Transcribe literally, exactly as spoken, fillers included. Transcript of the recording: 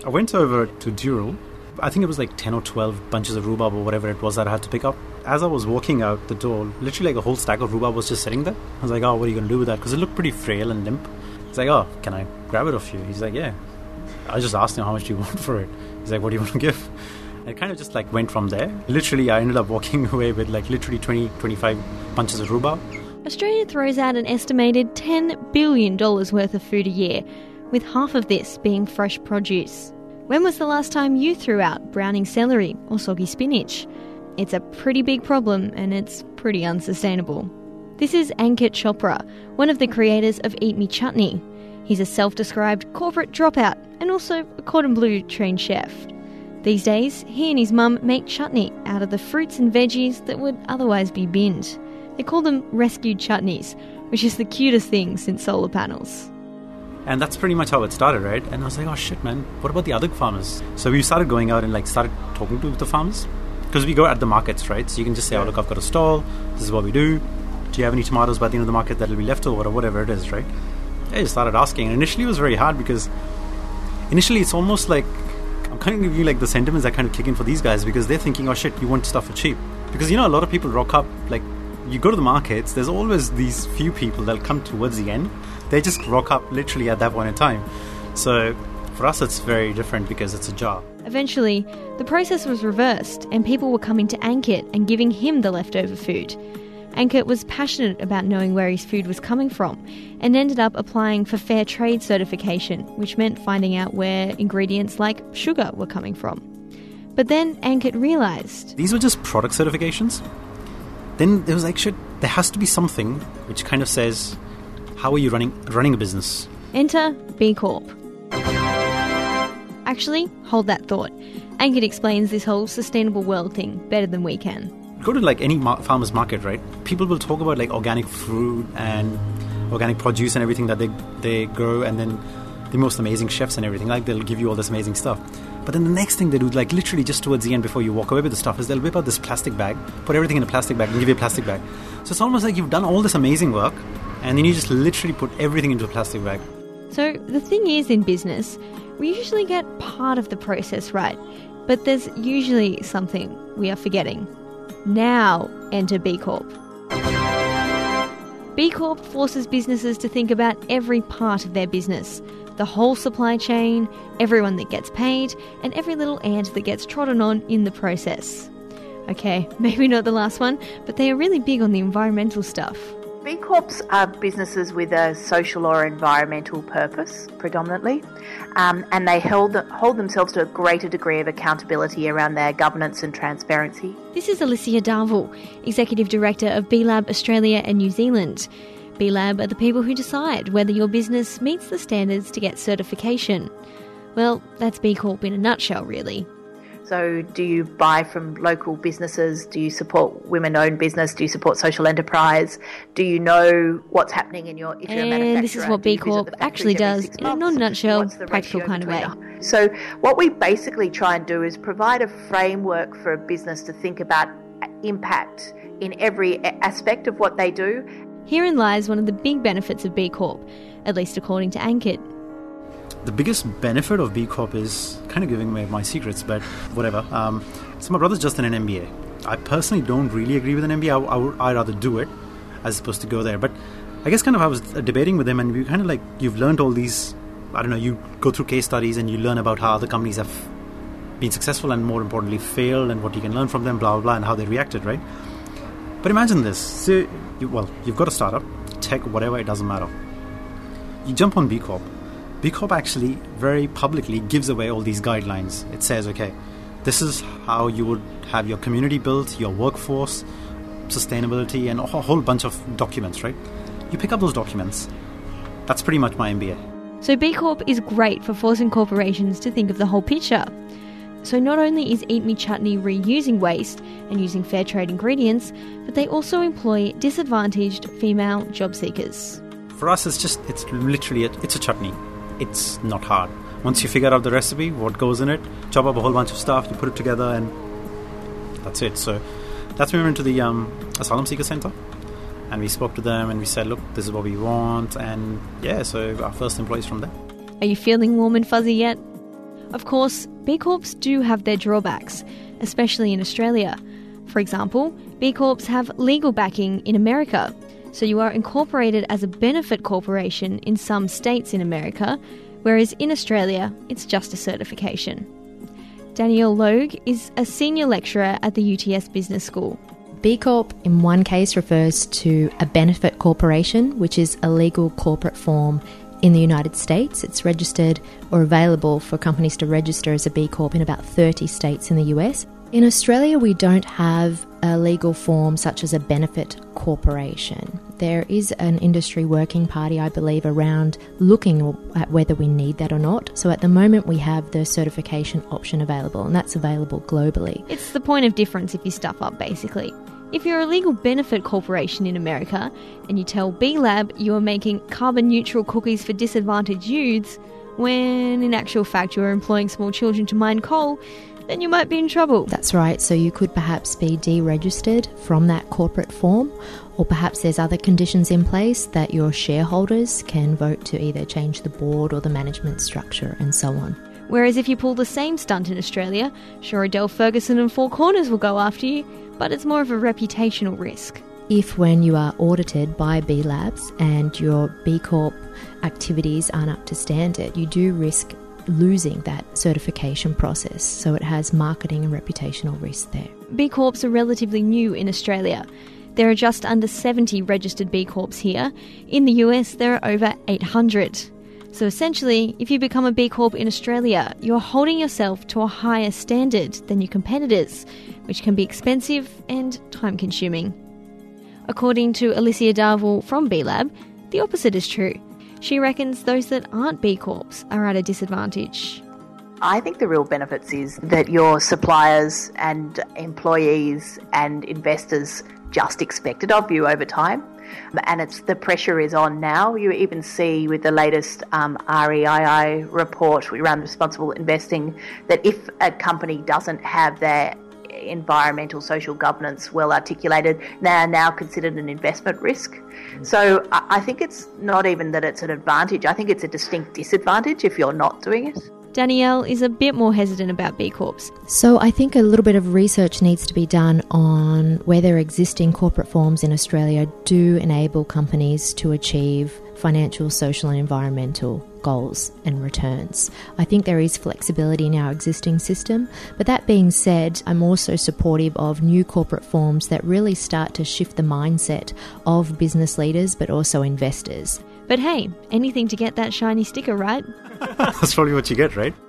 I went over to Dural. I think it was like ten or twelve bunches of rhubarb or whatever it was that I had to pick up. As I was walking out the door, literally like a whole stack of rhubarb was just sitting there. I was like, oh, what are you going to do with that? Because it looked pretty frail and limp. He's like, oh, can I grab it off you? He's like, yeah. I just asked him, how much do you want for it? He's like, what do you want to give? And it kind of just like went from there. Literally, I ended up walking away with like literally twenty, twenty-five bunches of rhubarb. Australia throws out an estimated ten billion dollars worth of food a year, with half of this being fresh produce. When was the last time you threw out browning celery or soggy spinach? It's a pretty big problem and it's pretty unsustainable. This is Ankit Chopra, one of the creators of Eat Me Chutney. He's a self-described corporate dropout and also a cordon bleu trained chef. These days, he and his mum make chutney out of the fruits and veggies that would otherwise be binned. They call them rescued chutneys, which is the cutest thing since solar panels. And that's pretty much how it started, right? And I was like, oh shit, man, what about the other farmers? So we started going out and like started talking to the farmers. Because we go at the markets, right? So you can just say, oh look, I've got a stall, this is what we do. Do you have any tomatoes by the end of the market that'll be left over or whatever it is, right? I just started asking. And initially it was very hard because initially it's almost like, I'm kind of giving you like the sentiments that kind of kick in for these guys because they're thinking, oh shit, you want stuff for cheap. Because you know, a lot of people rock up, like you go to the markets, there's always these few people that'll come towards the end. They just rock up literally at that point in time. So for us, it's very different because it's a job. Eventually, the process was reversed and people were coming to Ankit and giving him the leftover food. Ankit was passionate about knowing where his food was coming from and ended up applying for fair trade certification, which meant finding out where ingredients like sugar were coming from. But then Ankit realised these were just product certifications. Then there was like, shit, there has to be something which kind of says, how are you running running a business? Enter B Corp. Actually, hold that thought. Ankit explains this whole sustainable world thing better than we can. Go to like any mar- farmer's market, right? People will talk about like organic fruit and organic produce and everything that they they grow, and then the most amazing chefs and everything. Like they'll give you all this amazing stuff. But then the next thing they do, like literally just towards the end before you walk away with the stuff, is they'll whip out this plastic bag, put everything in a plastic bag and give you a plastic bag. So it's almost like you've done all this amazing work and then you just literally put everything into a plastic bag. So the thing is, in business, we usually get part of the process right, but there's usually something we are forgetting. Now enter B Corp. B Corp forces businesses to think about every part of their business, the whole supply chain, everyone that gets paid, and every little ant that gets trodden on in the process. Okay, maybe not the last one, but they are really big on the environmental stuff. B Corps are businesses with a social or environmental purpose, predominantly, um, and they hold, hold themselves to a greater degree of accountability around their governance and transparency. This is Alicia Darville, Executive Director of B Lab Australia and New Zealand. B Lab are the people who decide whether your business meets the standards to get certification. Well, that's B Corp in a nutshell, really. So do you buy from local businesses? Do you support women-owned business? Do you support social enterprise? Do you know what's happening in your... If you're a manufacturer, and this is what B Corp actually does in a non-nutshell, practical kind of way. So what we basically try and do is provide a framework for a business to think about impact in every aspect of what they do. Herein lies one of the big benefits of B Corp, at least according to Ankit. The biggest benefit of B Corp is kind of giving away my secrets, but whatever. Um, so my brother's just in an M B A. I personally don't really agree with an M B A. I, I would, I'd rather do it as opposed to go there. But I guess kind of I was debating with him, and we kind of like, you've learned all these, I don't know, you go through case studies and you learn about how other companies have been successful and more importantly failed and what you can learn from them, blah, blah, blah, and how they reacted, right? But imagine this. So, you, well, you've got a startup, tech, whatever, it doesn't matter. You jump on B Corp. B Corp actually very publicly gives away all these guidelines. It says, okay, this is how you would have your community built, your workforce, sustainability, and a whole bunch of documents, right? You pick up those documents. That's pretty much my M B A. So B Corp is great for forcing corporations to think of the whole picture. So not only is Eat Me Chutney reusing waste and using fair trade ingredients, but they also employ disadvantaged female job seekers. For us, it's just, it's literally, a, it's a chutney. It's not hard. Once you figure out the recipe, what goes in it, chop up a whole bunch of stuff, you put it together, and that's it. So that's when we went to the um, Asylum Seeker Center, and we spoke to them, and we said, look, this is what we want, and yeah, so our first employees from there. Are you feeling warm and fuzzy yet? Of course, B Corps do have their drawbacks, especially in Australia. For example, B Corps have legal backing in America, so you are incorporated as a benefit corporation in some states in America, whereas in Australia, it's just a certification. Danielle Logue is a senior lecturer at the U T S Business School. B Corp in one case refers to a benefit corporation, which is a legal corporate form in the United States. It's registered or available for companies to register as a B Corp in about thirty states in the U S. In Australia, we don't have a legal form such as a benefit corporation. There is an industry working party, I believe, around looking at whether we need that or not. So at the moment, we have the certification option available, and that's available globally. It's the point of difference if you stuff up, basically. If you're a legal benefit corporation in America and you tell B Lab you are making carbon neutral cookies for disadvantaged youths, when in actual fact you are employing small children to mine coal, then you might be in trouble. That's right. So you could perhaps be deregistered from that corporate form, or perhaps there's other conditions in place that your shareholders can vote to either change the board or the management structure and so on. Whereas if you pull the same stunt in Australia, sure, Adele Ferguson and Four Corners will go after you, but it's more of a reputational risk. If when you are audited by B Labs and your B Corp activities aren't up to standard, you do risk losing that certification process, so it has marketing and reputational risk there. B Corps are relatively new in Australia. There are just under seventy registered B Corps here. In the U S, there are over eight hundred. So essentially, if you become a B Corp in Australia, you're holding yourself to a higher standard than your competitors, which can be expensive and time-consuming. According to Alicia Darville from B Lab, the opposite is true. She reckons those that aren't B Corps are at a disadvantage. I think the real benefits is that your suppliers and employees and investors just expect it of you over time. And it's the pressure is on now. You even see with the latest um, R E I I report around responsible investing that if a company doesn't have their environmental social governance well articulated, they are now considered an investment risk. So I think it's not even that it's an advantage. I think it's a distinct disadvantage if you're not doing it. Danielle is a bit more hesitant about B Corps. So I think a little bit of research needs to be done on whether existing corporate forms in Australia do enable companies to achieve financial, social and environmental goals and returns. I think there is flexibility in our existing system, but that being said, I'm also supportive of new corporate forms that really start to shift the mindset of business leaders but also investors. But hey, anything to get that shiny sticker, right? That's probably what you get, right?